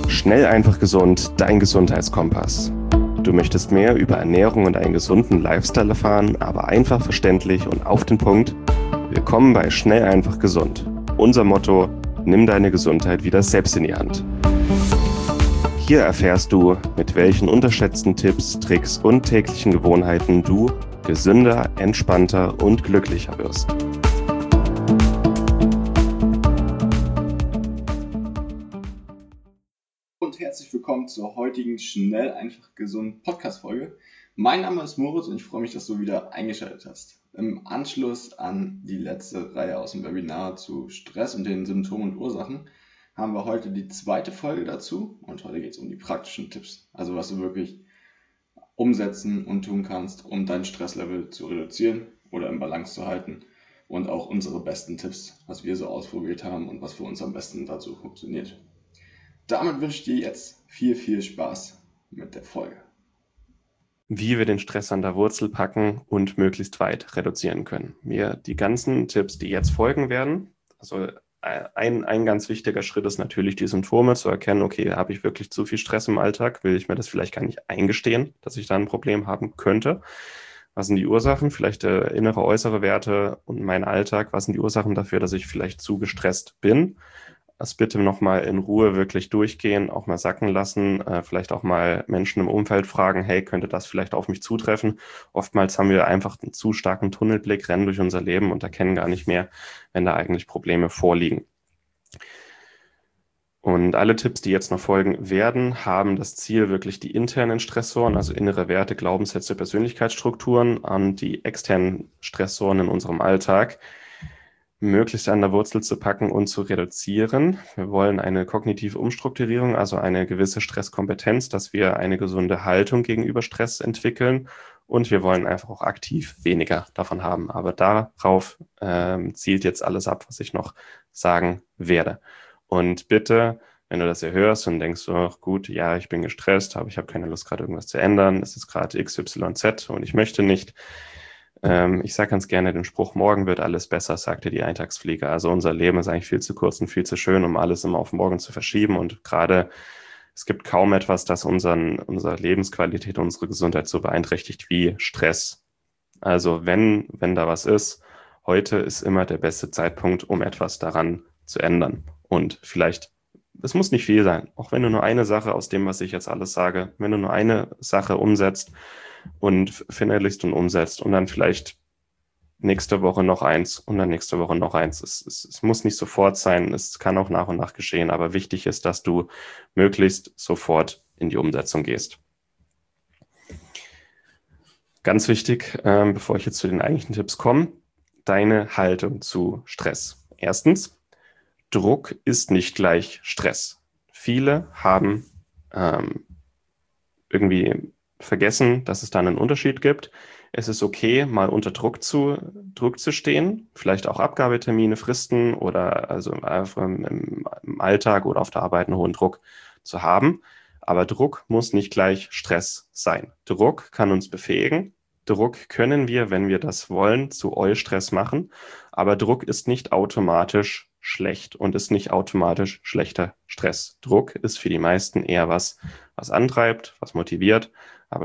Schnell, einfach, gesund, dein Gesundheitskompass. Du möchtest mehr über Ernährung und einen gesunden Lifestyle erfahren, aber einfach verständlich und auf den Punkt? Willkommen bei Schnell, einfach, gesund. Unser Motto: Nimm deine Gesundheit wieder selbst in die Hand. Hier erfährst du, mit welchen unterschätzten Tipps, Tricks und täglichen Gewohnheiten du gesünder, entspannter und glücklicher wirst. Und herzlich willkommen zur heutigen Schnell, einfach, gesund Podcast-Folge. Mein Name ist Moritz und ich freue mich, dass du wieder eingeschaltet hast. Im Anschluss an die letzte Reihe aus dem Webinar zu Stress und den Symptomen und Ursachen haben wir heute die zweite Folge dazu und heute geht es um die praktischen Tipps. Also was du wirklich umsetzen und tun kannst, um dein Stresslevel zu reduzieren oder im Balance zu halten, und auch unsere besten Tipps, was wir so ausprobiert haben und was für uns am besten dazu funktioniert. Damit wünsche ich dir jetzt viel Spaß mit der Folge. Wie wir den Stress an der Wurzel packen und möglichst weit reduzieren können. Die ganzen Tipps, die jetzt folgen werden, also ein ganz wichtiger Schritt ist natürlich, die Symptome zu erkennen. Okay, habe ich wirklich zu viel Stress im Alltag? Will ich mir das vielleicht gar nicht eingestehen, dass ich da ein Problem haben könnte? Was sind die Ursachen? Vielleicht innere, äußere Werte und mein Alltag. Was sind die Ursachen dafür, dass ich vielleicht zu gestresst bin? Das bitte nochmal in Ruhe wirklich durchgehen, auch mal sacken lassen, vielleicht auch mal Menschen im Umfeld fragen, hey, könnte das vielleicht auf mich zutreffen? Oftmals haben wir einfach einen zu starken Tunnelblick, rennen durch unser Leben und erkennen gar nicht mehr, wenn da eigentlich Probleme vorliegen. Und alle Tipps, die jetzt noch folgen werden, haben das Ziel, wirklich die internen Stressoren, also innere Werte, Glaubenssätze, Persönlichkeitsstrukturen, an die externen Stressoren in unserem Alltag möglichst an der Wurzel zu packen und zu reduzieren. Wir wollen eine kognitive Umstrukturierung, also eine gewisse Stresskompetenz, dass wir eine gesunde Haltung gegenüber Stress entwickeln, und wir wollen einfach auch aktiv weniger davon haben. Aber darauf zielt jetzt alles ab, was ich noch sagen werde. Und bitte, wenn du das hier hörst und denkst, oh, gut, ja, ich bin gestresst, aber ich habe keine Lust, gerade irgendwas zu ändern, es ist gerade XYZ und ich möchte nicht. Ich sage ganz gerne den Spruch, morgen wird alles besser, sagte die Eintagsfliege. Also unser Leben ist eigentlich viel zu kurz und viel zu schön, um alles immer auf morgen zu verschieben. Und gerade es gibt kaum etwas, das unsere Lebensqualität, unsere Gesundheit so beeinträchtigt wie Stress. Also wenn da was ist, heute ist immer der beste Zeitpunkt, um etwas daran zu ändern. Und vielleicht, es muss nicht viel sein, auch wenn du nur eine Sache aus dem, was ich jetzt alles sage, wenn du nur eine Sache umsetzt und verinnerlichst und umsetzt und dann vielleicht nächste Woche noch eins und dann nächste Woche noch eins. Es muss nicht sofort sein, es kann auch nach und nach geschehen, aber wichtig ist, dass du möglichst sofort in die Umsetzung gehst. Ganz wichtig, bevor ich jetzt zu den eigentlichen Tipps komme, deine Haltung zu Stress. Erstens, Druck ist nicht gleich Stress. Viele haben irgendwie vergessen, dass es da einen Unterschied gibt. Es ist okay, mal unter Druck zu stehen, vielleicht auch Abgabetermine, Fristen oder also im Alltag oder auf der Arbeit einen hohen Druck zu haben. Aber Druck muss nicht gleich Stress sein. Druck kann uns befähigen. Druck können wir, wenn wir das wollen, zu Eustress machen. Aber Druck ist nicht automatisch schlecht und ist nicht automatisch schlechter Stress. Druck ist für die meisten eher was antreibt, was motiviert, aber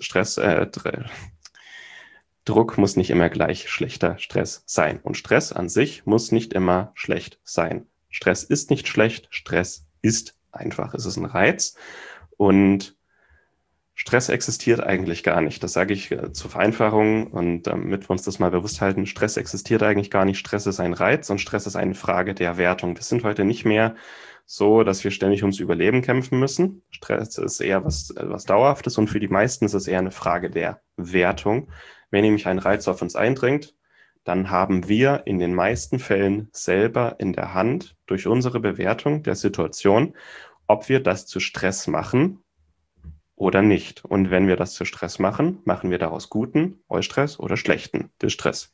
Druck muss nicht immer gleich schlechter Stress sein. Und Stress an sich muss nicht immer schlecht sein. Stress ist nicht schlecht, Stress ist einfach. Es ist ein Reiz und Stress existiert eigentlich gar nicht. Das sage ich zur Vereinfachung und damit wir uns das mal bewusst halten. Stress existiert eigentlich gar nicht. Stress ist ein Reiz und Stress ist eine Frage der Wertung. Wir sind heute nicht mehr so, dass wir ständig ums Überleben kämpfen müssen. Stress ist eher was Dauerhaftes und für die meisten ist es eher eine Frage der Wertung. Wenn nämlich ein Reiz auf uns eindringt, dann haben wir in den meisten Fällen selber in der Hand durch unsere Bewertung der Situation, ob wir das zu Stress machen oder nicht. Und wenn wir das zu Stress machen, machen wir daraus guten Eustress oder schlechten Distress.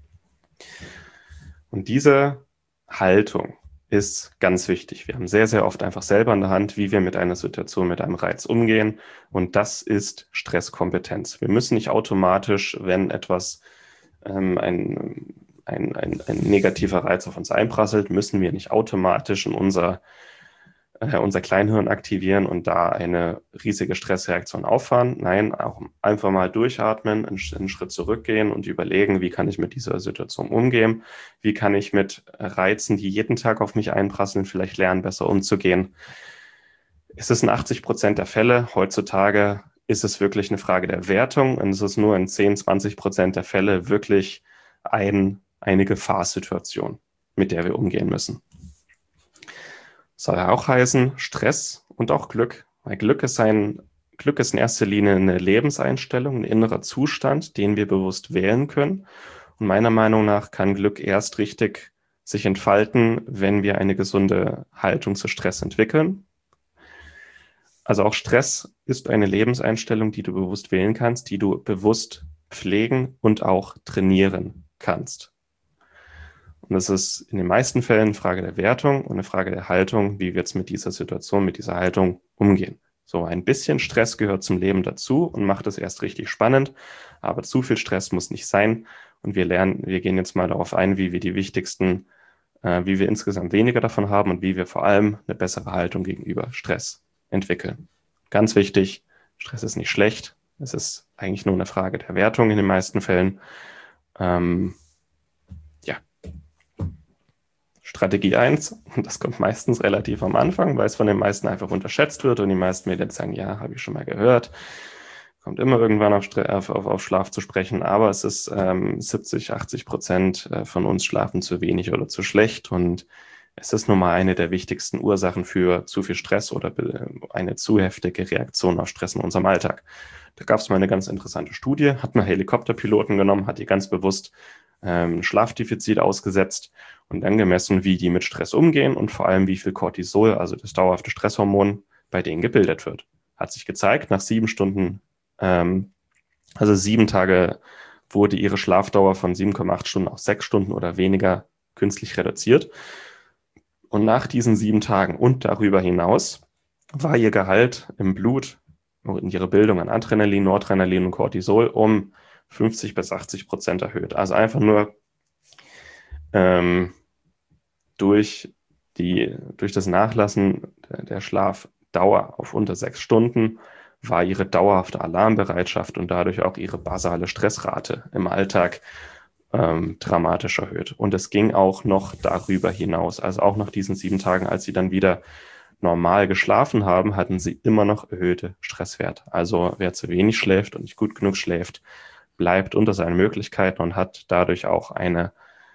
Und diese Haltung ist ganz wichtig. Wir haben sehr oft einfach selber in der Hand, wie wir mit einer Situation, mit einem Reiz umgehen. Und das ist Stresskompetenz. Wir müssen nicht automatisch, wenn etwas ein negativer Reiz auf uns einprasselt, müssen wir nicht automatisch in unser unser Kleinhirn aktivieren und da eine riesige Stressreaktion auffahren. Nein, auch einfach mal durchatmen, einen Schritt zurückgehen und überlegen, wie kann ich mit dieser Situation umgehen? Wie kann ich mit Reizen, die jeden Tag auf mich einprasseln, vielleicht lernen, besser umzugehen? Es ist in 80% der Fälle heutzutage, ist es wirklich eine Frage der Wertung und es ist nur in 10-20% der Fälle wirklich eine Gefahrsituation, mit der wir umgehen müssen. Soll ja auch heißen, Stress und auch Glück. Weil Glück ist in erster Linie eine Lebenseinstellung, ein innerer Zustand, den wir bewusst wählen können. Und meiner Meinung nach kann Glück erst richtig sich entfalten, wenn wir eine gesunde Haltung zu Stress entwickeln. Also auch Stress ist eine Lebenseinstellung, die du bewusst wählen kannst, die du bewusst pflegen und auch trainieren kannst. Und das ist in den meisten Fällen eine Frage der Wertung und eine Frage der Haltung, wie wir jetzt mit dieser Situation, mit dieser Haltung umgehen. So ein bisschen Stress gehört zum Leben dazu und macht es erst richtig spannend, aber zu viel Stress muss nicht sein. Und wir gehen jetzt mal darauf ein, wie wir wie wir insgesamt weniger davon haben und wie wir vor allem eine bessere Haltung gegenüber Stress entwickeln. Ganz wichtig, Stress ist nicht schlecht. Es ist eigentlich nur eine Frage der Wertung in den meisten Fällen. Strategie 1, und das kommt meistens relativ am Anfang, weil es von den meisten einfach unterschätzt wird und die meisten mir jetzt sagen, ja, habe ich schon mal gehört. Kommt immer irgendwann auf Schlaf zu sprechen, aber es ist 70-80% von uns schlafen zu wenig oder zu schlecht und es ist nun mal eine der wichtigsten Ursachen für zu viel Stress oder eine zu heftige Reaktion auf Stress in unserem Alltag. Da gab es mal eine ganz interessante Studie, hat mal Helikopterpiloten genommen, hat die ganz bewusst ein Schlafdefizit ausgesetzt und dann gemessen, wie die mit Stress umgehen und vor allem, wie viel Cortisol, also das dauerhafte Stresshormon, bei denen gebildet wird. Hat sich gezeigt, nach 7 Stunden, also 7 Tage wurde ihre Schlafdauer von 7,8 Stunden auf 6 Stunden oder weniger künstlich reduziert. Und nach diesen 7 Tagen und darüber hinaus war ihr Gehalt im Blut und ihre Bildung an Adrenalin, Noradrenalin und Cortisol um 50-80% erhöht. Also einfach nur durch das Nachlassen der Schlafdauer auf unter 6 Stunden war ihre dauerhafte Alarmbereitschaft und dadurch auch ihre basale Stressrate im Alltag dramatisch erhöht. Und es ging auch noch darüber hinaus. Also auch nach diesen 7 Tagen, als sie dann wieder normal geschlafen haben, hatten sie immer noch erhöhte Stresswerte. Also wer zu wenig schläft und nicht gut genug schläft, bleibt unter seinen Möglichkeiten und hat dadurch auch eine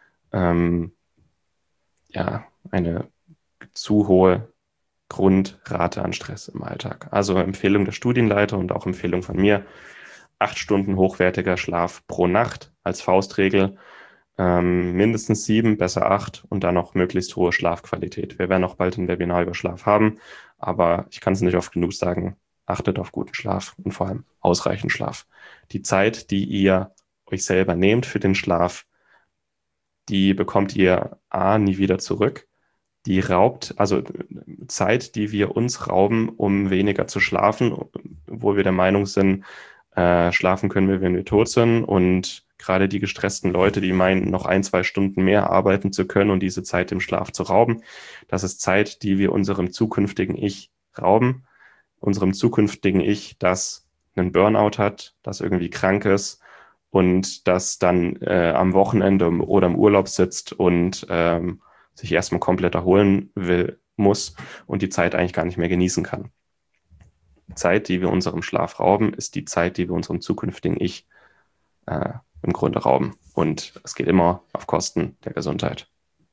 zu hohe Grundrate an Stress im Alltag. Also Empfehlung der Studienleiter und auch Empfehlung von mir, 8 Stunden hochwertiger Schlaf pro Nacht als Faustregel, mindestens 7, besser 8 und dann noch möglichst hohe Schlafqualität. Wir werden auch bald ein Webinar über Schlaf haben, aber ich kann es nicht oft genug sagen, achtet auf guten Schlaf und vor allem ausreichend Schlaf. Die Zeit, die ihr euch selber nehmt für den Schlaf, die bekommt ihr nie wieder zurück. Die raubt, also Zeit, die wir uns rauben, um weniger zu schlafen, wo wir der Meinung sind, schlafen können wir, wenn wir tot sind. Und gerade die gestressten Leute, die meinen, noch 1-2 Stunden mehr arbeiten zu können und diese Zeit im Schlaf zu rauben, das ist Zeit, die wir unserem zukünftigen Ich rauben. Unserem zukünftigen Ich, das einen Burnout hat, das irgendwie krank ist und das dann am Wochenende oder im Urlaub sitzt und sich erstmal komplett erholen muss und die Zeit eigentlich gar nicht mehr genießen kann. Die Zeit, die wir unserem Schlaf rauben, ist die Zeit, die wir unserem zukünftigen Ich im Grunde rauben. Und es geht immer auf Kosten der Gesundheit.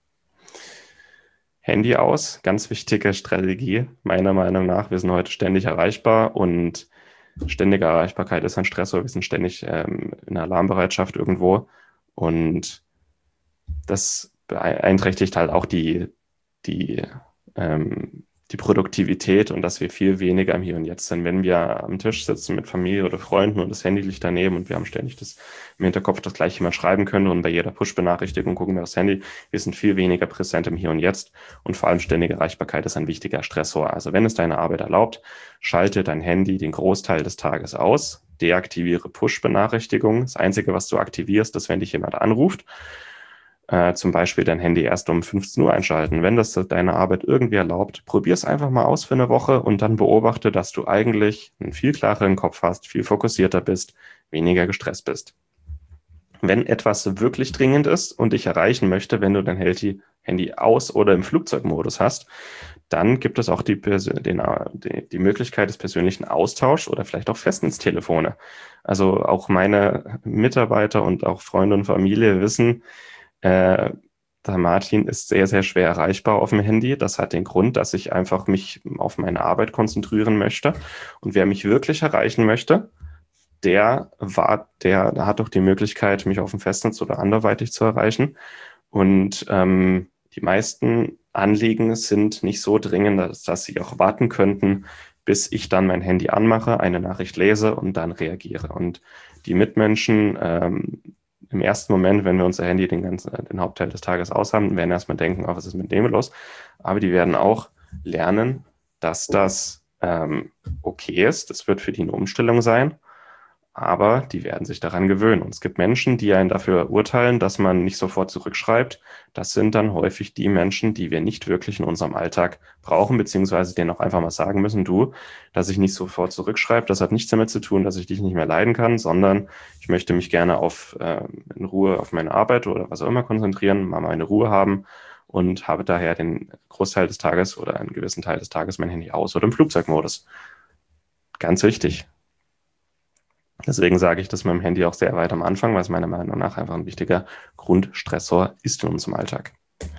Handy aus, ganz wichtige Strategie, meiner Meinung nach. Wir sind heute ständig erreichbar und ständige Erreichbarkeit ist ein Stressor. Wir sind ständig in Alarmbereitschaft irgendwo und das beeinträchtigt halt auch die Produktivität und dass wir viel weniger im Hier und Jetzt sind. Wenn wir am Tisch sitzen mit Familie oder Freunden und das Handy liegt daneben und wir haben ständig im Hinterkopf, dass gleich jemand schreiben könnte und bei jeder Push-Benachrichtigung gucken wir aufs Handy. Wir sind viel weniger präsent im Hier und Jetzt und vor allem ständige Erreichbarkeit ist ein wichtiger Stressor. Also wenn es deine Arbeit erlaubt, schalte dein Handy den Großteil des Tages aus, deaktiviere Push-Benachrichtigungen. Das Einzige, was du aktivierst, ist, wenn dich jemand anruft. zum Beispiel dein Handy erst um 15 Uhr einschalten. Wenn das deine Arbeit irgendwie erlaubt, probier es einfach mal aus für eine Woche und dann beobachte, dass du eigentlich einen viel klareren Kopf hast, viel fokussierter bist, weniger gestresst bist. Wenn etwas wirklich dringend ist und dich erreichen möchte, wenn du dein Handy aus- oder im Flugzeugmodus hast, dann gibt es auch die Möglichkeit des persönlichen Austauschs oder vielleicht auch Festnetztelefone. Also auch meine Mitarbeiter und auch Freunde und Familie wissen, der Martin ist sehr, sehr schwer erreichbar auf dem Handy. Das hat den Grund, dass ich einfach mich auf meine Arbeit konzentrieren möchte. Und wer mich wirklich erreichen möchte, der hat doch die Möglichkeit, mich auf dem Festnetz oder anderweitig zu erreichen. Und die meisten Anliegen sind nicht so dringend, dass sie auch warten könnten, bis ich dann mein Handy anmache, eine Nachricht lese und dann reagiere. Und die Mitmenschen im ersten Moment, wenn wir unser Handy den Hauptteil des Tages aushaben, werden erstmal denken, oh, was ist mit dem los? Aber die werden auch lernen, dass das okay ist. Das wird für die eine Umstellung sein. Aber die werden sich daran gewöhnen. Und es gibt Menschen, die einen dafür urteilen, dass man nicht sofort zurückschreibt. Das sind dann häufig die Menschen, die wir nicht wirklich in unserem Alltag brauchen, beziehungsweise denen auch einfach mal sagen müssen, du, dass ich nicht sofort zurückschreibe, das hat nichts damit zu tun, dass ich dich nicht mehr leiden kann, sondern ich möchte mich gerne in Ruhe auf meine Arbeit oder was auch immer konzentrieren, mal meine Ruhe haben und habe daher den Großteil des Tages oder einen gewissen Teil des Tages mein Handy aus oder im Flugzeugmodus. Ganz wichtig. Deswegen sage ich das mit dem Handy auch sehr weit am Anfang, weil es meiner Meinung nach einfach ein wichtiger Grundstressor ist in unserem Alltag.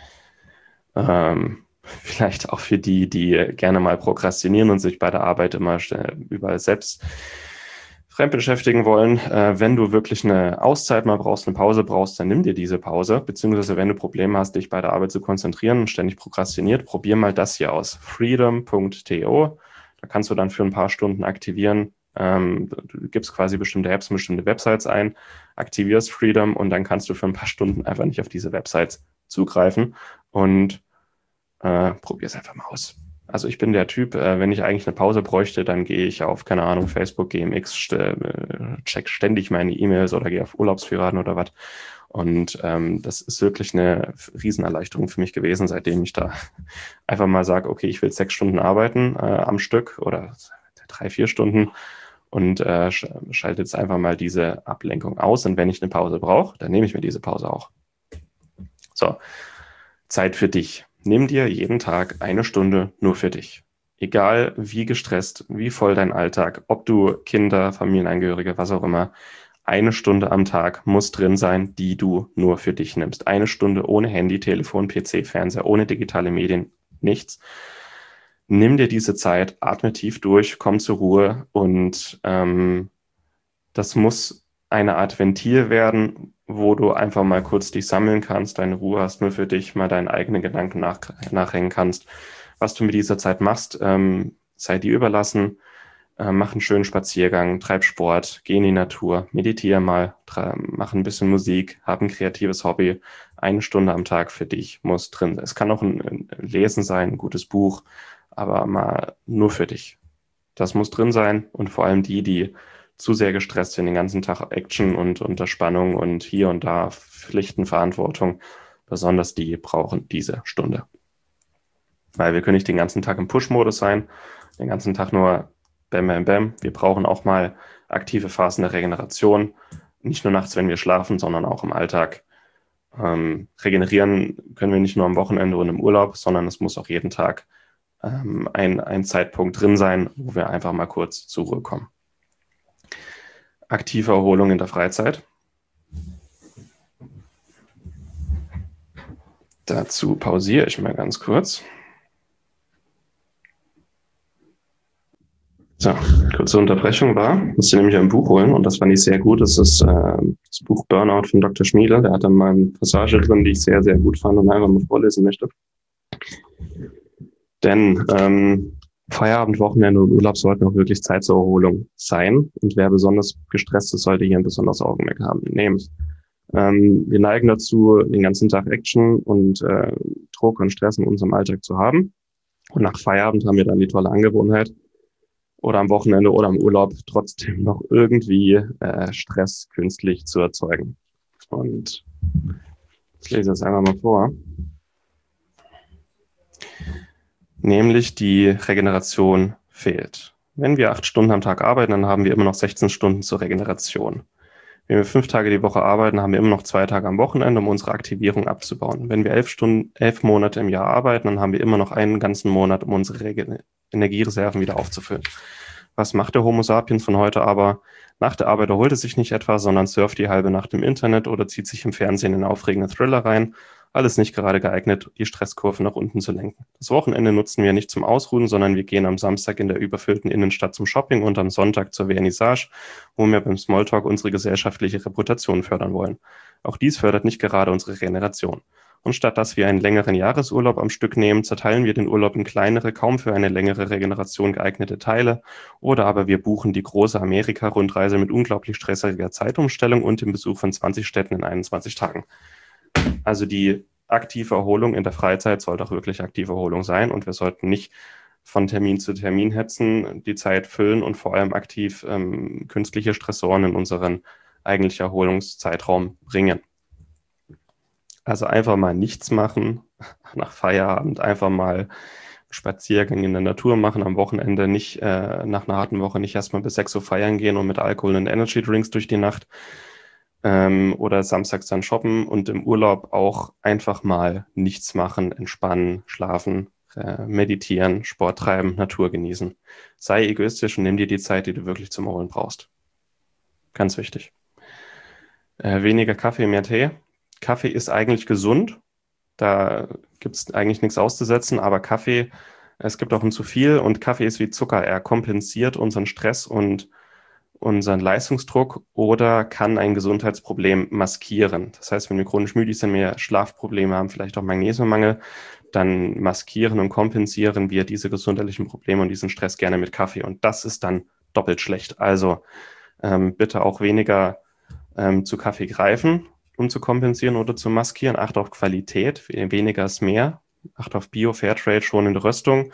Vielleicht auch für die gerne mal prokrastinieren und sich bei der Arbeit immer überall selbst fremd beschäftigen wollen. Wenn du wirklich eine Auszeit mal brauchst, eine Pause brauchst, dann nimm dir diese Pause. Beziehungsweise wenn du Probleme hast, dich bei der Arbeit zu konzentrieren und ständig prokrastiniert, probier mal das hier aus. Freedom.to. Da kannst du dann für ein paar Stunden aktivieren. Du gibst quasi bestimmte Apps, bestimmte Websites ein, aktivierst Freedom und dann kannst du für ein paar Stunden einfach nicht auf diese Websites zugreifen und probier es einfach mal aus. Also ich bin der Typ, wenn ich eigentlich eine Pause bräuchte, dann gehe ich auf, keine Ahnung, Facebook, GMX, check ständig meine E-Mails oder gehe auf Urlaubsführer oder was. Und das ist wirklich eine Riesenerleichterung für mich gewesen, seitdem ich da einfach mal sage, okay, ich will 6 Stunden arbeiten am Stück oder 3-4 Stunden und schalte jetzt einfach mal diese Ablenkung aus. Und wenn ich eine Pause brauche, dann nehme ich mir diese Pause auch. So, Zeit für dich. Nimm dir jeden Tag 1 Stunde nur für dich. Egal wie gestresst, wie voll dein Alltag, ob du Kinder, Familienangehörige, was auch immer, 1 Stunde am Tag muss drin sein, die du nur für dich nimmst. 1 Stunde ohne Handy, Telefon, PC, Fernseher, ohne digitale Medien, nichts. Nimm dir diese Zeit, atme tief durch, komm zur Ruhe und das muss eine Art Ventil werden, wo du einfach mal kurz dich sammeln kannst, deine Ruhe hast, nur für dich, mal deinen eigenen Gedanken nachhängen kannst. Was du mit dieser Zeit machst, sei dir überlassen. Mach einen schönen Spaziergang, treib Sport, geh in die Natur, meditiere mal, mach ein bisschen Musik, hab ein kreatives Hobby. 1 Stunde am Tag für dich muss drin sein. Es kann auch ein Lesen sein, ein gutes Buch, aber mal nur für dich. Das muss drin sein und vor allem die zu sehr gestresst sind, den ganzen Tag Action und unter Spannung und hier und da Pflichten, Verantwortung, besonders die brauchen diese Stunde. Weil wir können nicht den ganzen Tag im Push-Modus sein, den ganzen Tag nur Bam, Bam, Bam. Wir brauchen auch mal aktive Phasen der Regeneration, nicht nur nachts, wenn wir schlafen, sondern auch im Alltag. Regenerieren können wir nicht nur am Wochenende und im Urlaub, sondern es muss auch jeden Tag ein Zeitpunkt drin sein, wo wir einfach mal kurz zur Ruhe kommen. Aktive Erholung in der Freizeit. Dazu pausiere ich mal ganz kurz. So, kurze Unterbrechung war, musste nämlich ein Buch holen und das fand ich sehr gut. Das ist das Buch Burnout von Dr. Schmiele. Der hat dann mal eine Passage drin, die ich sehr, sehr gut fand und einfach mal vorlesen möchte. Denn Feierabend, Wochenende und Urlaub sollten auch wirklich Zeit zur Erholung sein. Und wer besonders gestresst ist, sollte hier ein besonderes Augenmerk haben. Nämlich, wir neigen dazu, den ganzen Tag Action und Druck und Stress in unserem Alltag zu haben. Und nach Feierabend haben wir dann die tolle Angewohnheit, oder am Wochenende oder im Urlaub trotzdem noch irgendwie Stress künstlich zu erzeugen. Und Ich lese das einmal mal vor. Nämlich die Regeneration fehlt. Wenn wir 8 Stunden am Tag arbeiten, dann haben wir immer noch 16 Stunden zur Regeneration. Wenn wir 5 Tage die Woche arbeiten, haben wir immer noch 2 Tage am Wochenende, um unsere Aktivierung abzubauen. Wenn wir 11 Monate im Jahr arbeiten, dann haben wir immer noch einen ganzen Monat, um unsere Energiereserven wieder aufzufüllen. Was macht der Homo sapiens von heute aber? Nach der Arbeit erholt er sich nicht etwa, sondern surft die halbe Nacht im Internet oder zieht sich im Fernsehen in aufregende Thriller rein. Alles nicht gerade geeignet, die Stresskurve nach unten zu lenken. Das Wochenende nutzen wir nicht zum Ausruhen, sondern wir gehen am Samstag in der überfüllten Innenstadt zum Shopping und am Sonntag zur Vernissage, wo wir beim Smalltalk unsere gesellschaftliche Reputation fördern wollen. Auch dies fördert nicht gerade unsere Regeneration. Und statt dass wir einen längeren Jahresurlaub am Stück nehmen, zerteilen wir den Urlaub in kleinere, kaum für eine längere Regeneration geeignete Teile. Oder aber wir buchen die große Amerika-Rundreise mit unglaublich stressiger Zeitumstellung und dem Besuch von 20 Städten in 21 Tagen. Also die aktive Erholung in der Freizeit sollte auch wirklich aktive Erholung sein und wir sollten nicht von Termin zu Termin hetzen, die Zeit füllen und vor allem aktiv künstliche Stressoren in unseren eigentlichen Erholungszeitraum bringen. Also einfach mal nichts machen nach Feierabend, einfach mal Spaziergang in der Natur machen am Wochenende, nicht nach einer harten Woche nicht erstmal bis 6 Uhr feiern gehen und mit Alkohol und Energy Drinks durch die Nacht oder samstags dann shoppen und im Urlaub auch einfach mal nichts machen, entspannen, schlafen, meditieren, Sport treiben, Natur genießen. Sei egoistisch und nimm dir die Zeit, die du wirklich zum Erholen brauchst. Ganz wichtig. Weniger Kaffee, mehr Tee. Kaffee ist eigentlich gesund. Da gibt es eigentlich nichts auszusetzen, aber Kaffee, es gibt auch ein zu viel und Kaffee ist wie Zucker. Er kompensiert unseren Stress und unseren Leistungsdruck oder kann ein Gesundheitsproblem maskieren. Das heißt, wenn wir chronisch müde sind, mehr Schlafprobleme haben, vielleicht auch Magnesiummangel, dann maskieren und kompensieren wir diese gesundheitlichen Probleme und diesen Stress gerne mit Kaffee. Und das ist dann doppelt schlecht. Also bitte auch weniger zu Kaffee greifen, um zu kompensieren oder zu maskieren. Acht auf Qualität, weniger ist mehr. Acht auf Bio, Fairtrade, schonende Röstung.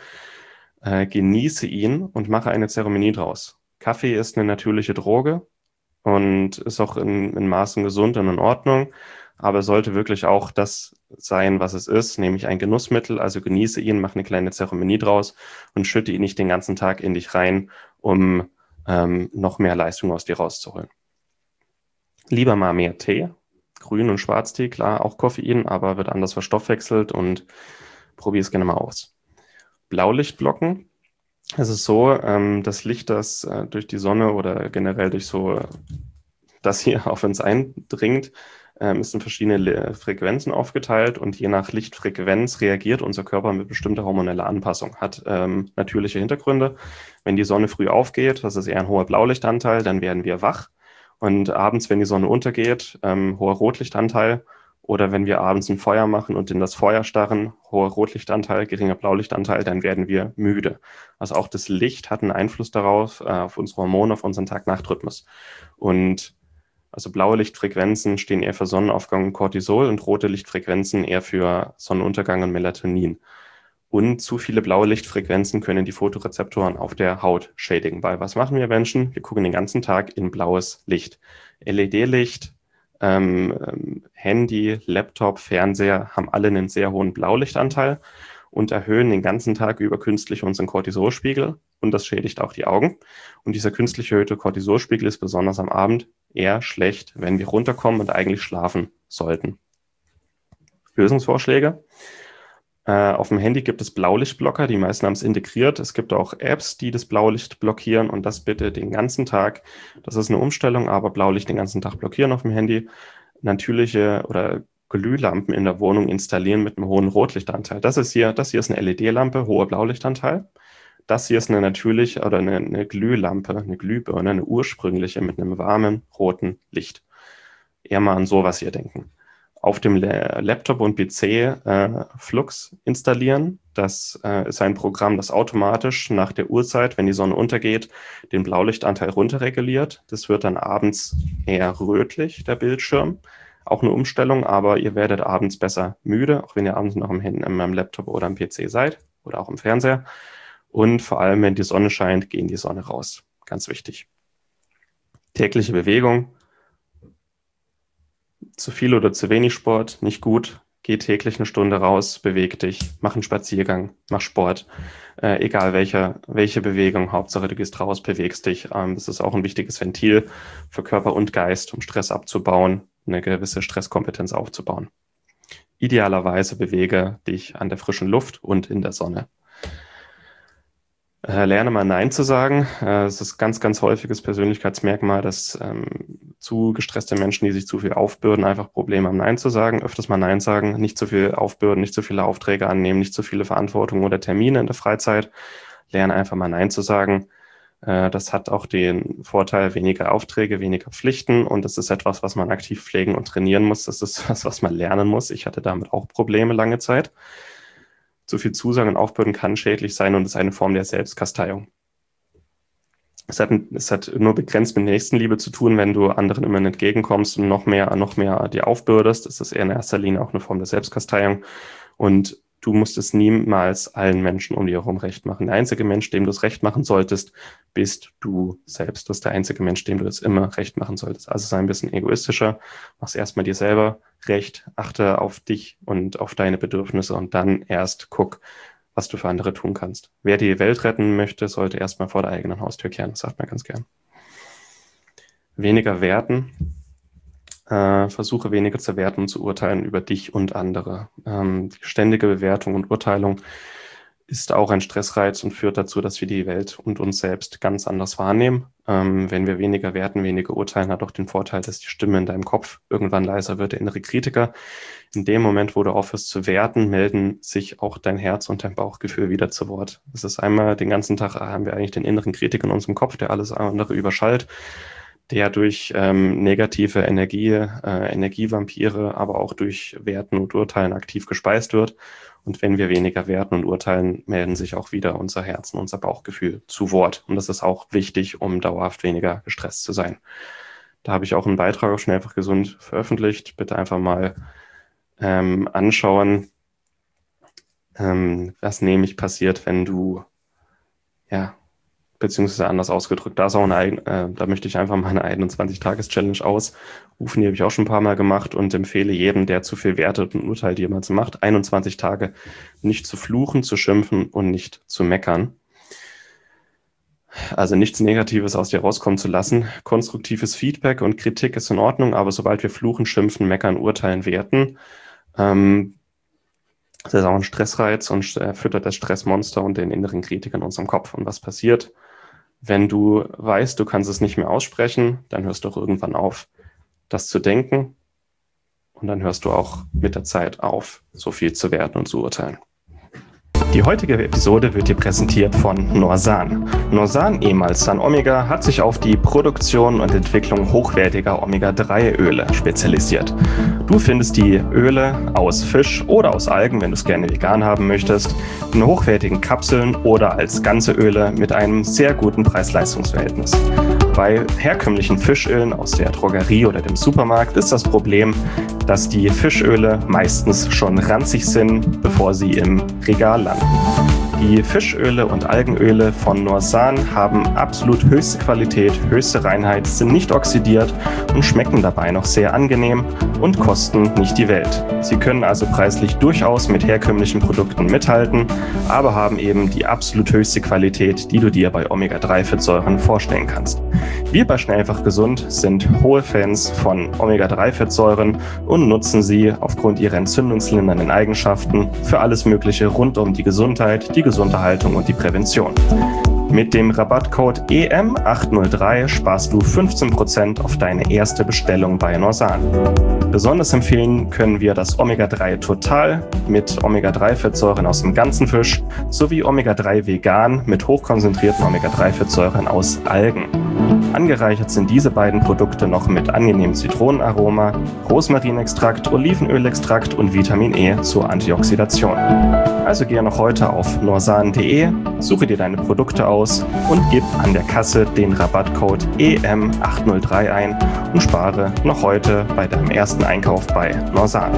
Genieße ihn und mache eine Zeremonie draus. Kaffee ist eine natürliche Droge und ist auch in Maßen gesund und in Ordnung, aber sollte wirklich auch das sein, was es ist, nämlich ein Genussmittel. Also genieße ihn, mach eine kleine Zeremonie draus und schütte ihn nicht den ganzen Tag in dich rein, um noch mehr Leistung aus dir rauszuholen. Lieber mal mehr Tee, Grün- und Schwarztee, klar, auch Koffein, aber wird anders verstoffwechselt und probier es gerne mal aus. Blaulichtblocken. Es ist so, das Licht, das durch die Sonne oder generell durch so das hier auf uns eindringt, ist in verschiedene Frequenzen aufgeteilt und je nach Lichtfrequenz reagiert unser Körper mit bestimmter hormoneller Anpassung. Hat natürliche Hintergründe. Wenn die Sonne früh aufgeht, das ist eher ein hoher Blaulichtanteil, dann werden wir wach. Und abends, wenn die Sonne untergeht, hoher Rotlichtanteil. Oder wenn wir abends ein Feuer machen und in das Feuer starren, hoher Rotlichtanteil, geringer Blaulichtanteil, dann werden wir müde. Also auch das Licht hat einen Einfluss darauf, auf unsere Hormone, auf unseren Tag-Nacht-Rhythmus. Und also blaue Lichtfrequenzen stehen eher für Sonnenaufgang und Cortisol und rote Lichtfrequenzen eher für Sonnenuntergang und Melatonin. Und zu viele blaue Lichtfrequenzen können die Photorezeptoren auf der Haut schädigen. Weil was machen wir Menschen? Wir gucken den ganzen Tag in blaues Licht. LED-Licht, Handy, Laptop, Fernseher haben alle einen sehr hohen Blaulichtanteil und erhöhen den ganzen Tag über künstlich unseren Cortisolspiegel und das schädigt auch die Augen. Und dieser künstlich erhöhte Cortisolspiegel ist besonders am Abend eher schlecht, wenn wir runterkommen und eigentlich schlafen sollten. Lösungsvorschläge. Auf dem Handy gibt es Blaulichtblocker, die meisten haben es integriert. Es gibt auch Apps, die das Blaulicht blockieren und das bitte den ganzen Tag. Das ist eine Umstellung, aber Blaulicht den ganzen Tag blockieren auf dem Handy. Natürliche oder Glühlampen in der Wohnung installieren mit einem hohen Rotlichtanteil. Das hier ist eine LED-Lampe, hoher Blaulichtanteil. Das hier ist eine natürliche oder eine Glühlampe, eine Glühbirne, eine ursprüngliche mit einem warmen roten Licht. Eher mal an sowas hier denken. Auf dem Laptop und PC Flux installieren. Das ist ein Programm, das automatisch nach der Uhrzeit, wenn die Sonne untergeht, den Blaulichtanteil runterreguliert. Das wird dann abends eher rötlich, der Bildschirm. Auch eine Umstellung, aber ihr werdet abends besser müde, auch wenn ihr abends noch am Laptop oder am PC seid oder auch im Fernseher. Und vor allem, wenn die Sonne scheint, gehen die Sonne raus. Ganz wichtig. Tägliche Bewegung. zu viel oder zu wenig Sport, nicht gut. Geh täglich eine Stunde raus, beweg dich, mach einen Spaziergang, mach Sport. Egal welche Bewegung, Hauptsache du gehst raus, bewegst dich. Das ist auch ein wichtiges Ventil für Körper und Geist, um Stress abzubauen, eine gewisse Stresskompetenz aufzubauen. Idealerweise bewege dich an der frischen Luft und in der Sonne. Lerne mal Nein zu sagen. Es ist ganz, ganz häufiges Persönlichkeitsmerkmal, dass zu gestresste Menschen, die sich zu viel aufbürden, einfach Probleme haben, Nein zu sagen. Öfters mal Nein sagen, nicht zu viel aufbürden, nicht zu viele Aufträge annehmen, nicht zu viele Verantwortung oder Termine in der Freizeit. Lerne einfach mal Nein zu sagen. Das hat auch den Vorteil, weniger Aufträge, weniger Pflichten. Und das ist etwas, was man aktiv pflegen und trainieren muss. Das ist was man lernen muss. Ich hatte damit auch Probleme lange Zeit. Zu viel Zusagen und Aufbürden kann schädlich sein und ist eine Form der Selbstkasteiung. Es hat nur begrenzt mit Nächstenliebe zu tun, wenn du anderen immer entgegenkommst und noch mehr dir aufbürdest. Das ist eher in erster Linie auch eine Form der Selbstkasteiung. Und du musst es niemals allen Menschen um dich herum recht machen. Der einzige Mensch, dem du es recht machen solltest, bist du selbst. Das ist der einzige Mensch, dem du es immer recht machen solltest. Also sei ein bisschen egoistischer, mach's erstmal dir selber recht, achte auf dich und auf deine Bedürfnisse und dann erst guck, was du für andere tun kannst. Wer die Welt retten möchte, sollte erstmal vor der eigenen Haustür kehren. Das sagt man ganz gern. Weniger werten. Versuche weniger zu werten und zu urteilen über dich und andere. Die ständige Bewertung und Urteilung ist auch ein Stressreiz und führt dazu, dass wir die Welt und uns selbst ganz anders wahrnehmen. Wenn wir weniger werten, weniger urteilen, hat auch den Vorteil, dass die Stimme in deinem Kopf irgendwann leiser wird, der innere Kritiker. In dem Moment, wo du aufhörst zu werten, melden sich auch dein Herz und dein Bauchgefühl wieder zu Wort. Das ist einmal den ganzen Tag, haben wir eigentlich den inneren Kritiker in unserem Kopf, der alles andere überschallt, der durch negative Energievampire, aber auch durch Werten und Urteilen aktiv gespeist wird. Und wenn wir weniger werten und urteilen, melden sich auch wieder unser Herz und unser Bauchgefühl zu Wort. Und das ist auch wichtig, um dauerhaft weniger gestresst zu sein. Da habe ich auch einen Beitrag auf Schnell einfach gesund veröffentlicht. Bitte einfach mal anschauen, was nämlich passiert, wenn du, beziehungsweise anders ausgedrückt, da möchte ich einfach mal eine 21-Tages-Challenge ausrufen. Die habe ich auch schon ein paar Mal gemacht und empfehle jedem, der zu viel wertet und urteilt, jemals macht, 21 Tage nicht zu fluchen, zu schimpfen und nicht zu meckern. Also nichts Negatives aus dir rauskommen zu lassen. Konstruktives Feedback und Kritik ist in Ordnung, aber sobald wir fluchen, schimpfen, meckern, urteilen, werten, das ist auch ein Stressreiz und füttert das Stressmonster und den inneren Kritiker in unserem Kopf. Und was passiert? Wenn du weißt, du kannst es nicht mehr aussprechen, dann hörst du auch irgendwann auf, das zu denken. Und dann hörst du auch mit der Zeit auf, so viel zu werten und zu urteilen. Die heutige Episode wird dir präsentiert von Norsan. Norsan, ehemals San Omega, hat sich auf die Produktion und Entwicklung hochwertiger Omega-3-Öle spezialisiert. Du findest die Öle aus Fisch oder aus Algen, wenn du es gerne vegan haben möchtest, in hochwertigen Kapseln oder als ganze Öle mit einem sehr guten Preis-Leistungs-Verhältnis. Bei herkömmlichen Fischölen aus der Drogerie oder dem Supermarkt ist das Problem, dass die Fischöle meistens schon ranzig sind, bevor sie im Regal landen. Die Fischöle und Algenöle von Norsan haben absolut höchste Qualität, höchste Reinheit, sind nicht oxidiert und schmecken dabei noch sehr angenehm und kosten nicht die Welt. Sie können also preislich durchaus mit herkömmlichen Produkten mithalten, aber haben eben die absolut höchste Qualität, die du dir bei Omega-3-Fettsäuren vorstellen kannst. Wir bei Schnell einfach gesund sind hohe Fans von Omega-3-Fettsäuren und nutzen sie aufgrund ihrer entzündungslindernden Eigenschaften für alles Mögliche rund um die Gesundheit, die gesunde Haltung und die Prävention. Mit dem Rabattcode EM803 sparst du 15% auf deine erste Bestellung bei Norsan. Besonders empfehlen können wir das Omega-3 Total mit Omega-3-Fettsäuren aus dem ganzen Fisch sowie Omega-3 Vegan mit hochkonzentrierten Omega-3-Fettsäuren aus Algen. Angereichert sind diese beiden Produkte noch mit angenehmem Zitronenaroma, Rosmarinextrakt, Olivenölextrakt und Vitamin E zur Antioxidation. Also gehe noch heute auf norsan.de, suche dir deine Produkte aus und gib an der Kasse den Rabattcode EM803 ein und spare noch heute bei deinem ersten Einkauf bei Norsan.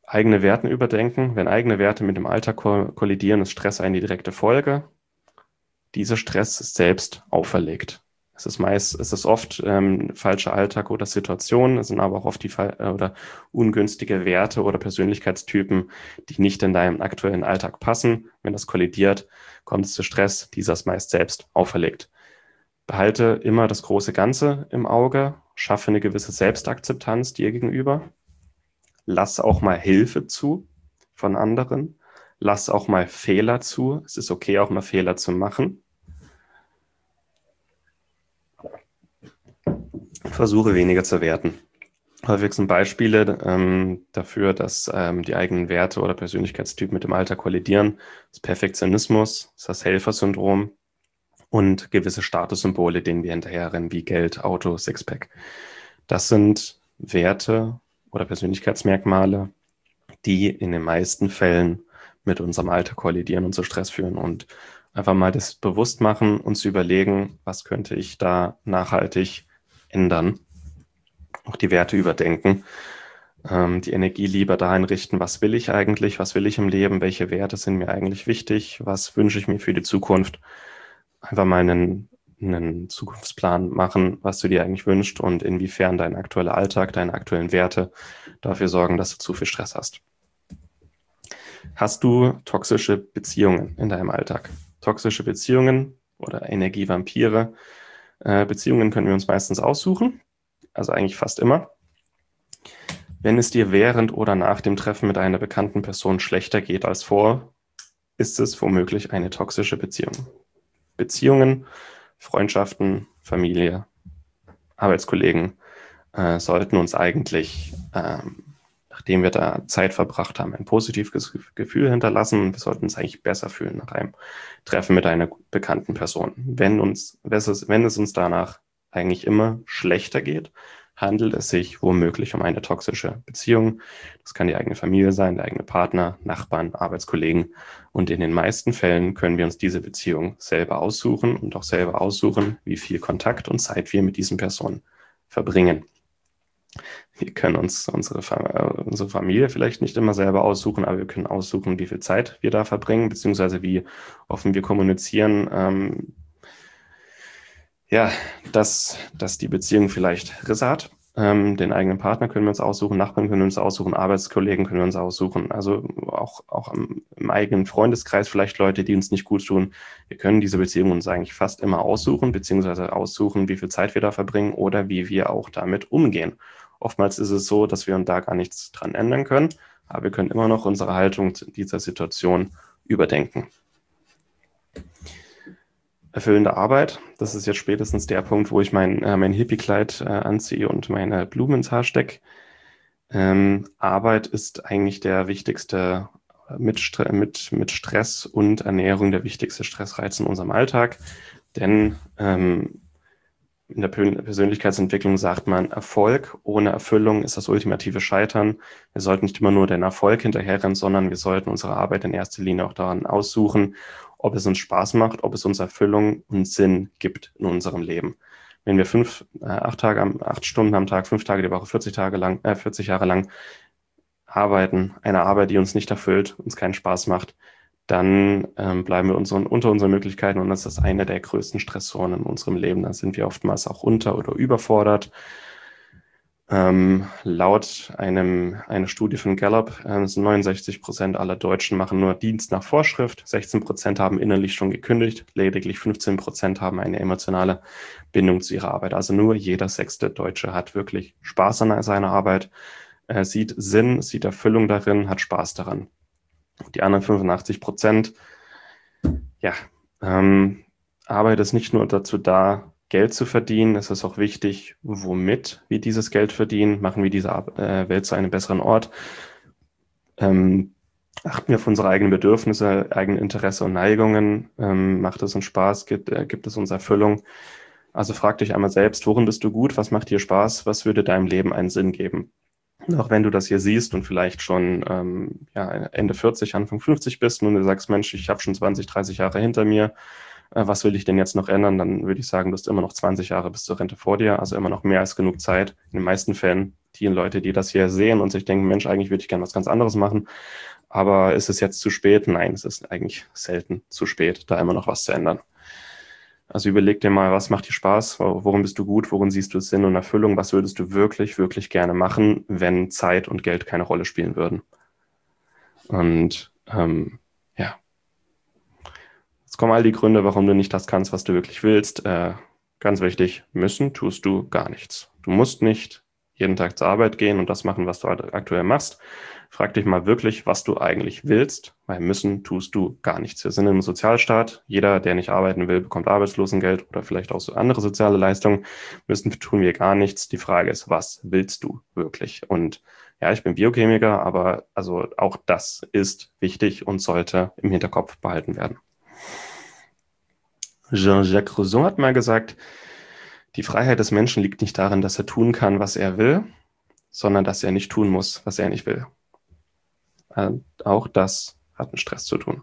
Eigene Werten überdenken. Wenn eigene Werte mit dem Alltag kollidieren, ist Stress eine direkte Folge. Dieser Stress ist selbst auferlegt. Es ist oft falscher Alltag oder Situationen, es sind aber auch oft oder ungünstige Werte oder Persönlichkeitstypen, die nicht in deinem aktuellen Alltag passen. Wenn das kollidiert, kommt es zu Stress, dieser ist meist selbst auferlegt. Behalte immer das große Ganze im Auge, schaffe eine gewisse Selbstakzeptanz dir gegenüber, lass auch mal Hilfe zu von anderen, lass auch mal Fehler zu. Es ist okay, auch mal Fehler zu machen. Versuche weniger zu werten. Häufig sind Beispiele dafür, dass die eigenen Werte oder Persönlichkeitstypen mit dem Alter kollidieren. Das Perfektionismus, das Helfersyndrom und gewisse Statussymbole, denen wir hinterherrennen, wie Geld, Auto, Sixpack. Das sind Werte oder Persönlichkeitsmerkmale, die in den meisten Fällen mit unserem Alter kollidieren und zu Stress führen. Und einfach mal das bewusst machen und zu überlegen, was könnte ich da nachhaltig ändern. Auch die Werte überdenken, die Energie lieber dahin richten, was will ich eigentlich, was will ich im Leben, welche Werte sind mir eigentlich wichtig, was wünsche ich mir für die Zukunft. Einfach mal einen Zukunftsplan machen, was du dir eigentlich wünschst und inwiefern dein aktueller Alltag, deine aktuellen Werte dafür sorgen, dass du zu viel Stress hast. Hast du toxische Beziehungen in deinem Alltag? Toxische Beziehungen oder Energievampire. Beziehungen können wir uns meistens aussuchen, also eigentlich fast immer. Wenn es dir während oder nach dem Treffen mit einer bekannten Person schlechter geht als vor, ist es womöglich eine toxische Beziehung. Beziehungen, Freundschaften, Familie, Arbeitskollegen sollten uns eigentlich, nachdem wir da Zeit verbracht haben, ein positives Gefühl hinterlassen und wir sollten uns eigentlich besser fühlen nach einem Treffen mit einer bekannten Person. Wenn es uns danach eigentlich immer schlechter geht, handelt es sich womöglich um eine toxische Beziehung. Das kann die eigene Familie sein, der eigene Partner, Nachbarn, Arbeitskollegen. Und in den meisten Fällen können wir uns diese Beziehung selber aussuchen und auch selber aussuchen, wie viel Kontakt und Zeit wir mit diesen Personen verbringen. Wir können uns unsere Familie vielleicht nicht immer selber aussuchen, aber wir können aussuchen, wie viel Zeit wir da verbringen, beziehungsweise wie offen wir kommunizieren, dass die Beziehung vielleicht Risse hat. Den eigenen Partner können wir uns aussuchen, Nachbarn können wir uns aussuchen, Arbeitskollegen können wir uns aussuchen. Also auch im eigenen Freundeskreis vielleicht Leute, die uns nicht gut tun. Wir können diese Beziehung uns eigentlich fast immer aussuchen, beziehungsweise aussuchen, wie viel Zeit wir da verbringen oder wie wir auch damit umgehen. Oftmals ist es so, dass wir da gar nichts dran ändern können, aber wir können immer noch unsere Haltung zu dieser Situation überdenken. Erfüllende Arbeit, das ist jetzt spätestens der Punkt, wo ich mein Hippie-Kleid anziehe und meine Blumen ins Haar stecke. Arbeit ist eigentlich der wichtigste, mit Stress und Ernährung der wichtigste Stressreiz in unserem Alltag. Denn in der Persönlichkeitsentwicklung sagt man, Erfolg ohne Erfüllung ist das ultimative Scheitern. Wir sollten nicht immer nur den Erfolg hinterherrennen, sondern wir sollten unsere Arbeit in erster Linie auch daran aussuchen, ob es uns Spaß macht, ob es uns Erfüllung und Sinn gibt in unserem Leben. Wenn wir 8 Stunden am Tag, 5 Tage die Woche, 40 Jahre lang arbeiten, eine Arbeit, die uns nicht erfüllt, uns keinen Spaß macht, dann bleiben wir unter unseren Möglichkeiten und das ist eine der größten Stressoren in unserem Leben. Da sind wir oftmals auch oder überfordert. Laut einer Studie von Gallup sind 69% aller Deutschen machen nur Dienst nach Vorschrift, 16% haben innerlich schon gekündigt, lediglich 15% haben eine emotionale Bindung zu ihrer Arbeit. Also nur jeder 6. Deutsche hat wirklich Spaß an seiner Arbeit, sieht Sinn, sieht Erfüllung darin, hat Spaß daran. Die anderen 85%, Arbeit ist nicht nur dazu da, Geld zu verdienen, es ist auch wichtig, womit wir dieses Geld verdienen, machen wir diese Welt zu einem besseren Ort, achten wir auf unsere eigenen Bedürfnisse, eigenen Interesse und Neigungen, macht es uns Spaß, gibt es uns Erfüllung. Also frag dich einmal selbst, worin bist du gut, was macht dir Spaß, was würde deinem Leben einen Sinn geben? Und auch wenn du das hier siehst und vielleicht schon Ende 40, Anfang 50 bist und du sagst, Mensch, ich habe schon 20, 30 Jahre hinter mir, was will ich denn jetzt noch ändern? Dann würde ich sagen, du hast immer noch 20 Jahre bis zur Rente vor dir, also immer noch mehr als genug Zeit. In den meisten Fällen, vielen Leute, die das hier sehen und sich denken, Mensch, eigentlich würde ich gerne was ganz anderes machen. Aber ist es jetzt zu spät? Nein, es ist eigentlich selten zu spät, da immer noch was zu ändern. Also überleg dir mal, was macht dir Spaß? Worin bist du gut? Worin siehst du Sinn und Erfüllung? Was würdest du wirklich, wirklich gerne machen, wenn Zeit und Geld keine Rolle spielen würden? Und ja, jetzt kommen all die Gründe, warum du nicht das kannst, was du wirklich willst. Ganz wichtig, müssen tust du gar nichts. Du musst nicht jeden Tag zur Arbeit gehen und das machen, was du aktuell machst. Frag dich mal wirklich, was du eigentlich willst, weil müssen tust du gar nichts. Wir sind im Sozialstaat. Jeder, der nicht arbeiten will, bekommt Arbeitslosengeld oder vielleicht auch so andere soziale Leistungen. Müssen tun wir gar nichts. Die Frage ist, was willst du wirklich? Und ja, ich bin Biochemiker, aber also auch das ist wichtig und sollte im Hinterkopf behalten werden. Jean-Jacques Rousseau hat mal gesagt, die Freiheit des Menschen liegt nicht darin, dass er tun kann, was er will, sondern dass er nicht tun muss, was er nicht will. Auch das hat mit Stress zu tun.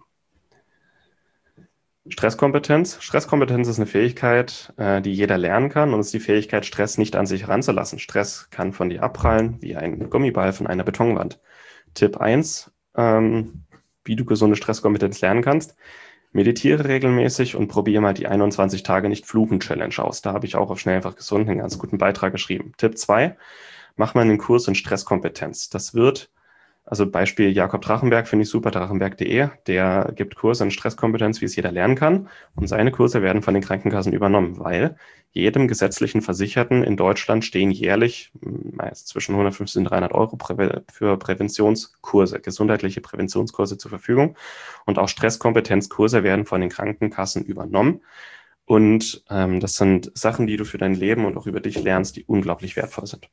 Stresskompetenz. Stresskompetenz ist eine Fähigkeit, die jeder lernen kann und es ist die Fähigkeit, Stress nicht an sich heranzulassen. Stress kann von dir abprallen, wie ein Gummiball von einer Betonwand. Tipp 1, wie du gesunde Stresskompetenz lernen kannst. Meditiere regelmäßig und probiere mal die 21 Tage nicht fluchen Challenge aus. Da habe ich auch auf Schnell einfach gesund einen ganz guten Beitrag geschrieben. Tipp 2, mach mal einen Kurs in Stresskompetenz. Das wird, also Beispiel Jakob Drachenberg finde ich super, drachenberg.de, der gibt Kurse in Stresskompetenz, wie es jeder lernen kann. Und seine Kurse werden von den Krankenkassen übernommen, weil jedem gesetzlichen Versicherten in Deutschland stehen jährlich meist zwischen 150 und 300 Euro für Präventionskurse, gesundheitliche Präventionskurse zur Verfügung. Und auch Stresskompetenzkurse werden von den Krankenkassen übernommen. Und das sind Sachen, die du für dein Leben und auch über dich lernst, die unglaublich wertvoll sind.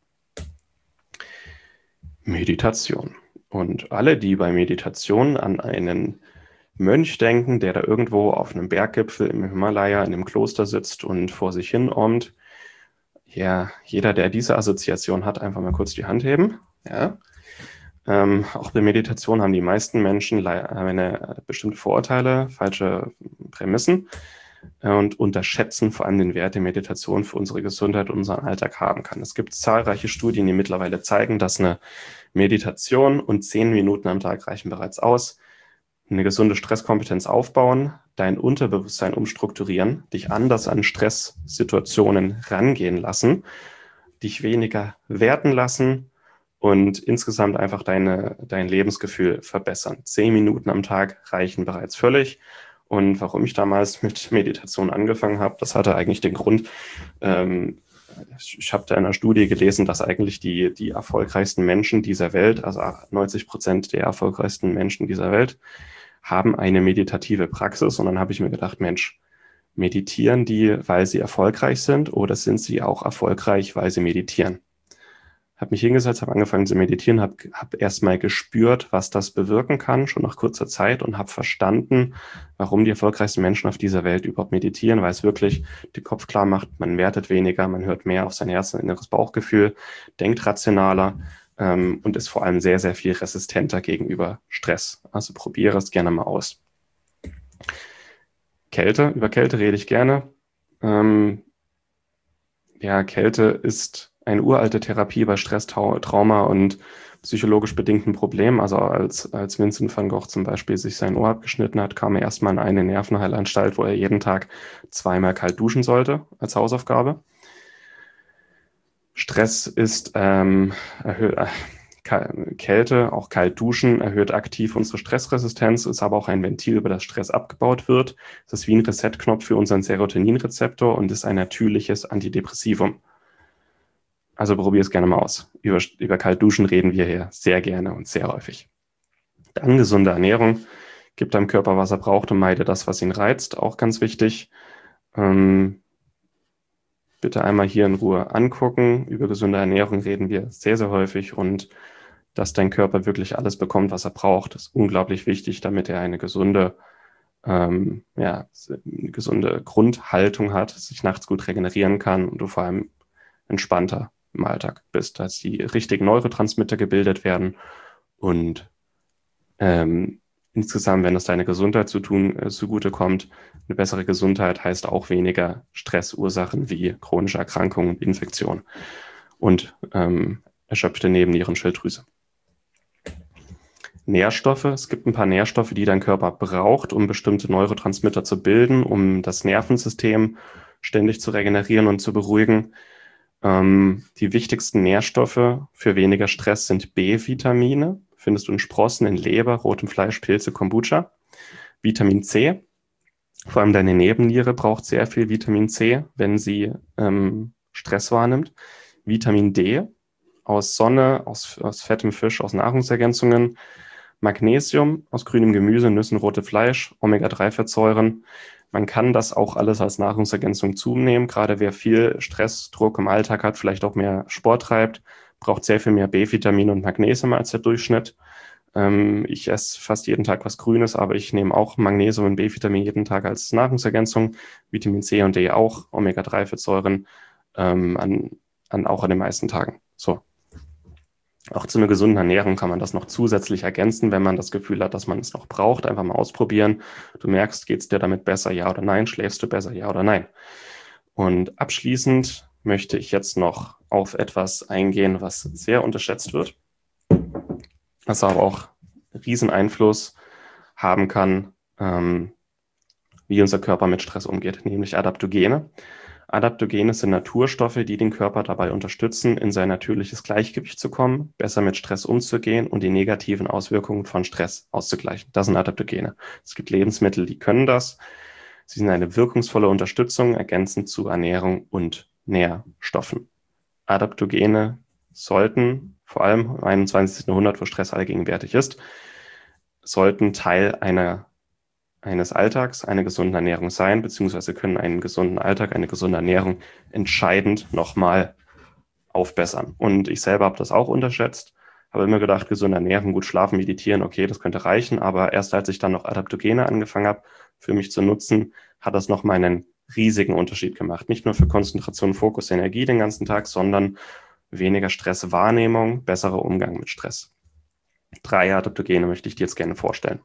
Meditation. Und alle, die bei Meditation an einen Mönch denken, der da irgendwo auf einem Berggipfel im Himalaya in einem Kloster sitzt und vor sich hin ormt, ja, jeder, der diese Assoziation hat, einfach mal kurz die Hand heben. Ja. Auch bei Meditation haben die meisten Menschen eine bestimmte Vorurteile, falsche Prämissen und unterschätzen vor allem den Wert der Meditation für unsere Gesundheit und unseren Alltag haben kann. Es gibt zahlreiche Studien, die mittlerweile zeigen, dass eine Meditation und 10 Minuten am Tag reichen bereits aus. Eine gesunde Stresskompetenz aufbauen, dein Unterbewusstsein umstrukturieren, dich anders an Stresssituationen rangehen lassen, dich weniger werten lassen und insgesamt einfach dein Lebensgefühl verbessern. 10 Minuten am Tag reichen bereits völlig. Und warum ich damals mit Meditation angefangen habe, das hatte eigentlich den Grund, ich habe da in einer Studie gelesen, dass eigentlich die erfolgreichsten Menschen dieser Welt, also 90% der erfolgreichsten Menschen dieser Welt, haben eine meditative Praxis. Und dann habe ich mir gedacht, Mensch, meditieren die, weil sie erfolgreich sind oder sind sie auch erfolgreich, weil sie meditieren? Habe mich hingesetzt, habe angefangen zu meditieren, habe erstmal gespürt, was das bewirken kann, schon nach kurzer Zeit und habe verstanden, warum die erfolgreichsten Menschen auf dieser Welt überhaupt meditieren, weil es wirklich den Kopf klar macht, man wertet weniger, man hört mehr auf sein Herz und inneres Bauchgefühl, denkt rationaler und ist vor allem sehr, sehr viel resistenter gegenüber Stress. Also probiere es gerne mal aus. Kälte, über Kälte rede ich gerne. Ja, Kälte ist eine uralte Therapie bei Stress, Trauma und psychologisch bedingten Problemen. Also als Vincent van Gogh zum Beispiel sich sein Ohr abgeschnitten hat, kam er erstmal in eine Nervenheilanstalt, wo er jeden Tag 2-mal kalt duschen sollte als Hausaufgabe. Stress ist Kälte, auch kalt duschen, erhöht aktiv unsere Stressresistenz, ist aber auch ein Ventil, über das Stress abgebaut wird. Es ist wie ein Reset-Knopf für unseren Serotoninrezeptor und ist ein natürliches Antidepressivum. Also probier es gerne mal aus. Über Kaltduschen reden wir hier sehr gerne und sehr häufig. Dann gesunde Ernährung. Gib deinem Körper, was er braucht und meide das, was ihn reizt. Auch ganz wichtig. Bitte einmal hier in Ruhe angucken. Über gesunde Ernährung reden wir sehr, sehr häufig und dass dein Körper wirklich alles bekommt, was er braucht, ist unglaublich wichtig, damit er eine gesunde Grundhaltung hat, sich nachts gut regenerieren kann und du vor allem entspannter im Alltag bist, dass die richtigen Neurotransmitter gebildet werden und insgesamt, wenn es deiner Gesundheit zugutekommt, eine bessere Gesundheit heißt auch weniger Stressursachen wie chronische Erkrankungen und Infektionen und erschöpfte Nebennierenschilddrüse. Nährstoffe. Es gibt ein paar Nährstoffe, die dein Körper braucht, um bestimmte Neurotransmitter zu bilden, um das Nervensystem ständig zu regenerieren und zu beruhigen. Die wichtigsten Nährstoffe für weniger Stress sind B-Vitamine. Findest du in Sprossen, in Leber, rotem Fleisch, Pilze, Kombucha. Vitamin C. Vor allem deine Nebenniere braucht sehr viel Vitamin C, wenn sie Stress wahrnimmt. Vitamin D aus Sonne, aus fettem Fisch, aus Nahrungsergänzungen. Magnesium aus grünem Gemüse, Nüssen, rote Fleisch, Omega-3-Fettsäuren. Man kann das auch alles als Nahrungsergänzung zunehmen. Gerade wer viel Stress, Druck im Alltag hat, vielleicht auch mehr Sport treibt, braucht sehr viel mehr B-Vitamine und Magnesium als der Durchschnitt. Ich esse fast jeden Tag was Grünes, aber ich nehme auch Magnesium und B-Vitamin jeden Tag als Nahrungsergänzung. Vitamin C und D auch, Omega-3-Fettsäuren auch an den meisten Tagen. So. Auch zu einer gesunden Ernährung kann man das noch zusätzlich ergänzen, wenn man das Gefühl hat, dass man es noch braucht. Einfach mal ausprobieren. Du merkst, geht es dir damit besser, ja oder nein? Schläfst du besser, ja oder nein? Und abschließend möchte ich jetzt noch auf etwas eingehen, was sehr unterschätzt wird, was aber auch riesen Einfluss haben kann, wie unser Körper mit Stress umgeht, nämlich Adaptogene. Adaptogene sind Naturstoffe, die den Körper dabei unterstützen, in sein natürliches Gleichgewicht zu kommen, besser mit Stress umzugehen und die negativen Auswirkungen von Stress auszugleichen. Das sind Adaptogene. Es gibt Lebensmittel, die können das. Sie sind eine wirkungsvolle Unterstützung, ergänzend zu Ernährung und Nährstoffen. Adaptogene sollten, vor allem im 21. Jahrhundert, wo Stress allgegenwärtig ist, sollten Teil eines Alltags, einer gesunden Ernährung sein, beziehungsweise können einen gesunden Alltag, eine gesunde Ernährung entscheidend nochmal aufbessern. Und ich selber habe das auch unterschätzt, habe immer gedacht, gesunde Ernährung, gut schlafen, meditieren, okay, das könnte reichen, aber erst als ich dann noch Adaptogene angefangen habe, für mich zu nutzen, hat das nochmal einen riesigen Unterschied gemacht. Nicht nur für Konzentration, Fokus, Energie den ganzen Tag, sondern weniger Stresswahrnehmung, besserer Umgang mit Stress. 3 Adaptogene möchte ich dir jetzt gerne vorstellen.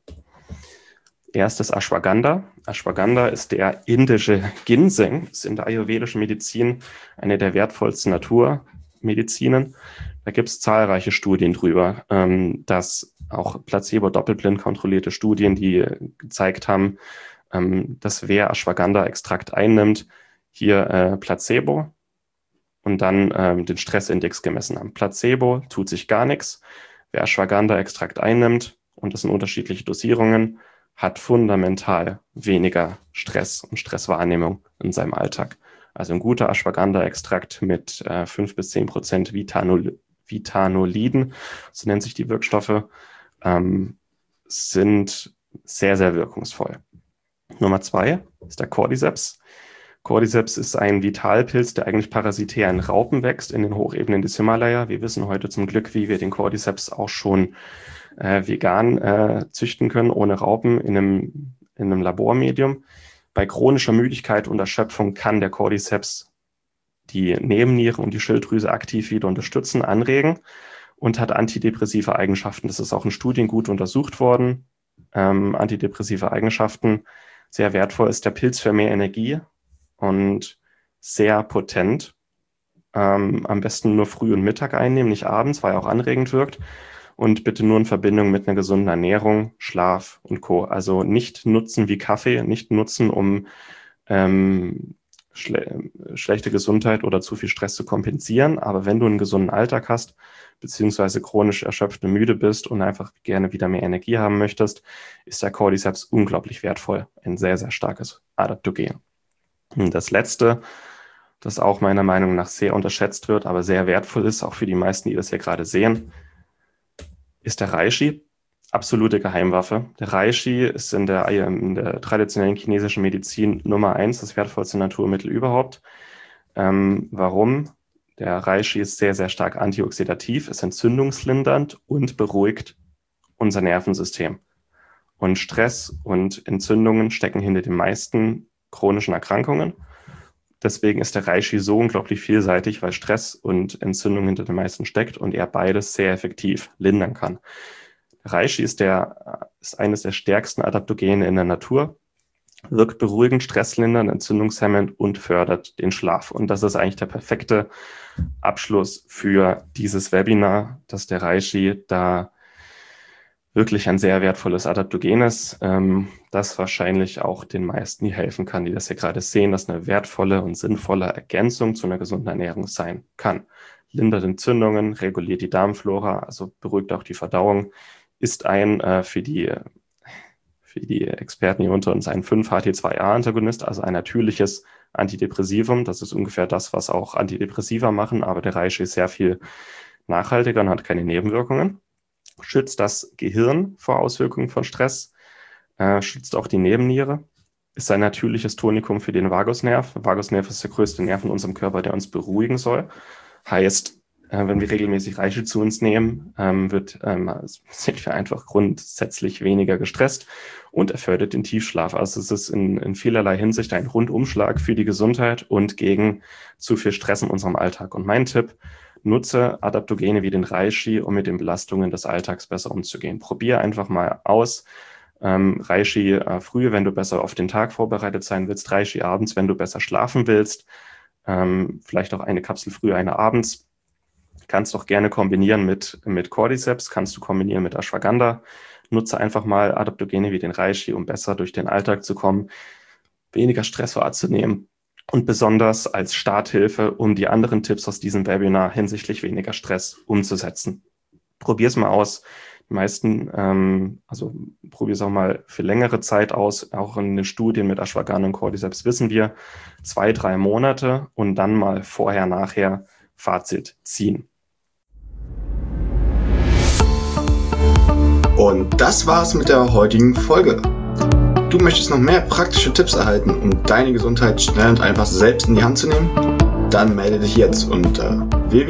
Erstes Ashwagandha. Ashwagandha ist der indische Ginseng, ist in der ayurvedischen Medizin eine der wertvollsten Naturmedizinen. Da gibt es zahlreiche Studien drüber, dass auch placebo-doppelblind kontrollierte Studien, die gezeigt haben, dass wer Ashwagandha-Extrakt einnimmt, hier Placebo und dann den Stressindex gemessen haben. Placebo tut sich gar nichts. Wer Ashwagandha-Extrakt einnimmt, und das sind unterschiedliche Dosierungen, hat fundamental weniger Stress und Stresswahrnehmung in seinem Alltag. Also ein guter Ashwagandha-Extrakt mit 5-10% Vitanoliden, so nennen sich die Wirkstoffe, sind sehr, sehr wirkungsvoll. Nummer 2 ist der Cordyceps. Cordyceps ist ein Vitalpilz, der eigentlich parasitär in Raupen wächst, in den Hochebenen des Himalaya. Wir wissen heute zum Glück, wie wir den Cordyceps auch schon vegan züchten können, ohne Raupen in einem Labormedium. Bei chronischer Müdigkeit und Erschöpfung kann der Cordyceps die Nebenniere und die Schilddrüse aktiv wieder unterstützen, anregen und hat antidepressive Eigenschaften. Das ist auch in Studien gut untersucht worden. Antidepressive Eigenschaften. Sehr wertvoll ist der Pilz für mehr Energie und sehr potent. Am besten nur früh und Mittag einnehmen, nicht abends, weil er auch anregend wirkt. Und bitte nur in Verbindung mit einer gesunden Ernährung, Schlaf und Co. Also nicht nutzen wie Kaffee, nicht nutzen, um schlechte Gesundheit oder zu viel Stress zu kompensieren. Aber wenn du einen gesunden Alltag hast, beziehungsweise chronisch erschöpft und müde bist und einfach gerne wieder mehr Energie haben möchtest, ist der Cordyceps unglaublich wertvoll. Ein sehr, sehr starkes Adaptogen. Und das Letzte, das auch meiner Meinung nach sehr unterschätzt wird, aber sehr wertvoll ist, auch für die meisten, die das hier gerade sehen, ist der Reishi. Absolute Geheimwaffe. Der Reishi ist in der traditionellen chinesischen Medizin Nummer 1, das wertvollste Naturmittel überhaupt. Warum? Der Reishi ist sehr, sehr stark antioxidativ, ist entzündungslindernd und beruhigt unser Nervensystem. Und Stress und Entzündungen stecken hinter den meisten chronischen Erkrankungen. Deswegen ist der Reishi so unglaublich vielseitig, weil Stress und Entzündung hinter den meisten steckt und er beides sehr effektiv lindern kann. Reishi ist eines der stärksten Adaptogene in der Natur. wirkt beruhigend, stresslindernd, entzündungshemmend und fördert den Schlaf. Und das ist eigentlich der perfekte Abschluss für dieses Webinar, dass der Reishi da wirklich ein sehr wertvolles Adaptogen ist, das wahrscheinlich auch den meisten hier helfen kann, die das hier gerade sehen, dass eine wertvolle und sinnvolle Ergänzung zu einer gesunden Ernährung sein kann. Lindert Entzündungen, reguliert die Darmflora, also beruhigt auch die Verdauung, ist für die Experten hier unter uns ein 5-HT2A-Antagonist, also ein natürliches Antidepressivum. Das ist ungefähr das, was auch Antidepressiva machen, aber der Reishi ist sehr viel nachhaltiger und hat keine Nebenwirkungen. Schützt das Gehirn vor Auswirkungen von Stress, schützt auch die Nebenniere, ist ein natürliches Tonikum für den Vagusnerv. Vagusnerv ist der größte Nerv in unserem Körper, der uns beruhigen soll. Heißt, wenn wir regelmäßig Reishi zu uns nehmen, sind wir einfach grundsätzlich weniger gestresst und er fördert den Tiefschlaf. Also es ist in vielerlei Hinsicht ein Rundumschlag für die Gesundheit und gegen zu viel Stress in unserem Alltag. Und mein Tipp: Nutze Adaptogene wie den Reishi, um mit den Belastungen des Alltags besser umzugehen. Probier einfach mal aus. Reishi früh, wenn du besser auf den Tag vorbereitet sein willst. Reishi abends, wenn du besser schlafen willst. Vielleicht auch eine Kapsel früh, eine abends. Kannst auch gerne kombinieren mit Cordyceps, kannst du kombinieren mit Ashwagandha. Nutze einfach mal Adaptogene wie den Reishi, um besser durch den Alltag zu kommen, weniger Stress wahrzunehmen. Und besonders als Starthilfe, um die anderen Tipps aus diesem Webinar hinsichtlich weniger Stress umzusetzen. Probier es mal aus. Die meisten, probier es auch mal für längere Zeit aus. Auch in den Studien mit Ashwagandha und Cordyceps wissen wir 2-3 Monate und dann mal vorher, nachher Fazit ziehen. Und das war's mit der heutigen Folge. Du möchtest noch mehr praktische Tipps erhalten, um deine Gesundheit schnell und einfach selbst in die Hand zu nehmen? Dann melde dich jetzt unter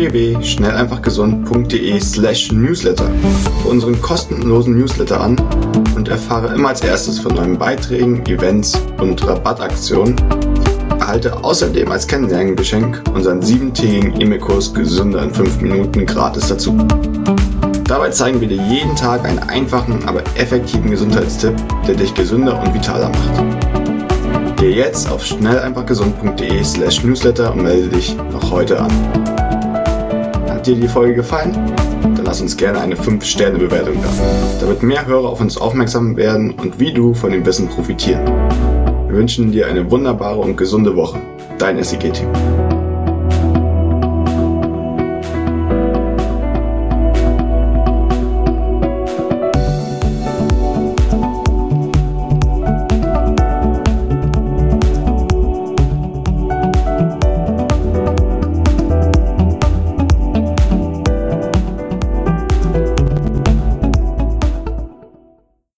www.schnelleinfachgesund.de/newsletter für unseren kostenlosen Newsletter an und erfahre immer als erstes von neuen Beiträgen, Events und Rabattaktionen. Erhalte außerdem als Kennenlerngeschenk unseren 7-tägigen E-Mail-Kurs Gesünder in 5 Minuten gratis dazu. Dabei zeigen wir dir jeden Tag einen einfachen, aber effektiven Gesundheitstipp, der dich gesünder und vitaler macht. Geh jetzt auf schnelleinfachgesund.de/newsletter und melde dich noch heute an. Hat dir die Folge gefallen? Dann lass uns gerne eine 5-Sterne-Bewertung da, damit mehr Hörer auf uns aufmerksam werden und wie du von dem Wissen profitieren. Wir wünschen dir eine wunderbare und gesunde Woche. Dein SIG-Team.